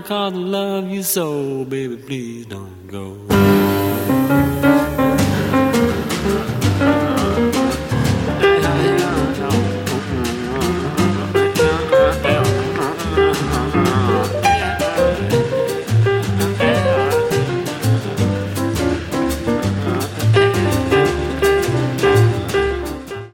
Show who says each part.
Speaker 1: 'cause I love you so, baby, please don't go.